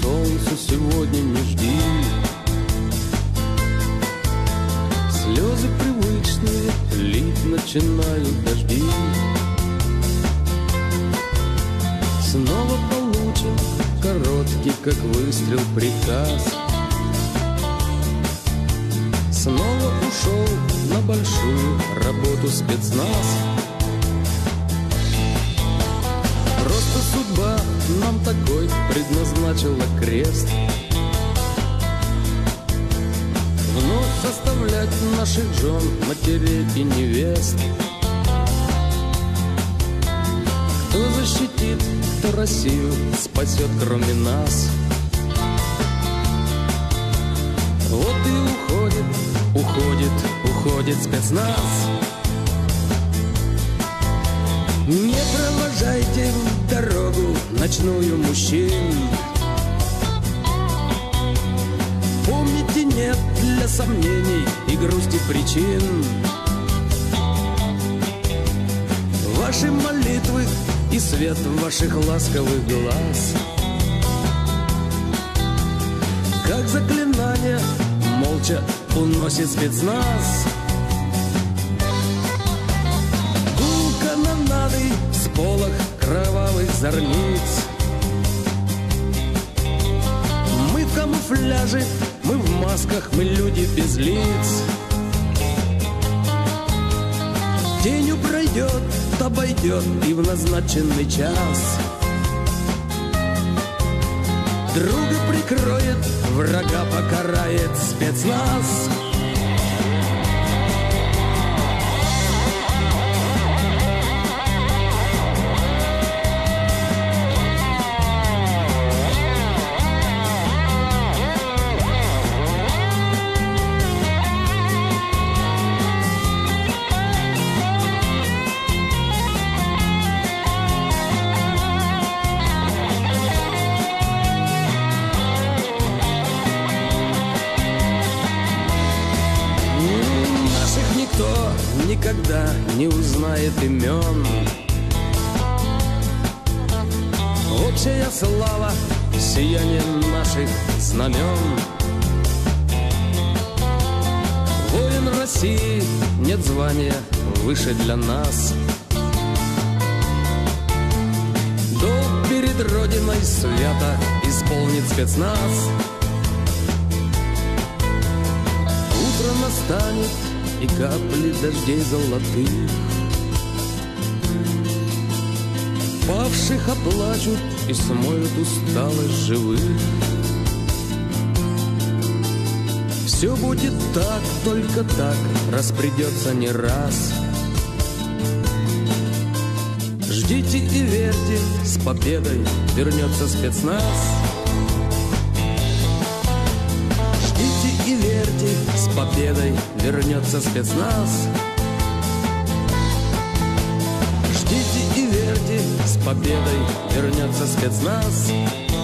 солнцу сегодня не жди. Слезы привычные лить начинают дожди. Снова получен короткий, как выстрел, приказ. Снова ушел на большую работу спецназ. Просто судьба нам такой предназначила крест. Вновь составлять наших жен, матерей и невест. Кто защитит, кто Россию спасет, кроме нас? Вот и уходит спецназ. Не провожайте в дорогу ночную мужчин. Помните, нет для сомнений и грусти причин. Ваши молитвы и свет ваших ласковых глаз, как заклинание, молча уносит спецназ. Гул канонады, сполох кровавых зорниц. Мы в камуфляже, мы в масках, мы люди без лиц. Тенью пройдет, обойдет и в назначенный час друга прикроет, врага покарает спецназ. Никогда не узнает имен. Общая слава, сияние наших знамен. Воин России, нет звания выше для нас. Долг перед Родиной свято исполнит спецназ. Утро настанет, и капли дождей золотых павших оплачут и смоют усталость живых. Все будет так, только так, раз придется не раз. Ждите и верьте, с победой вернется спецназ. И верьте, с победой вернется спецназ. Ждите и верьте, с победой вернется спецназ.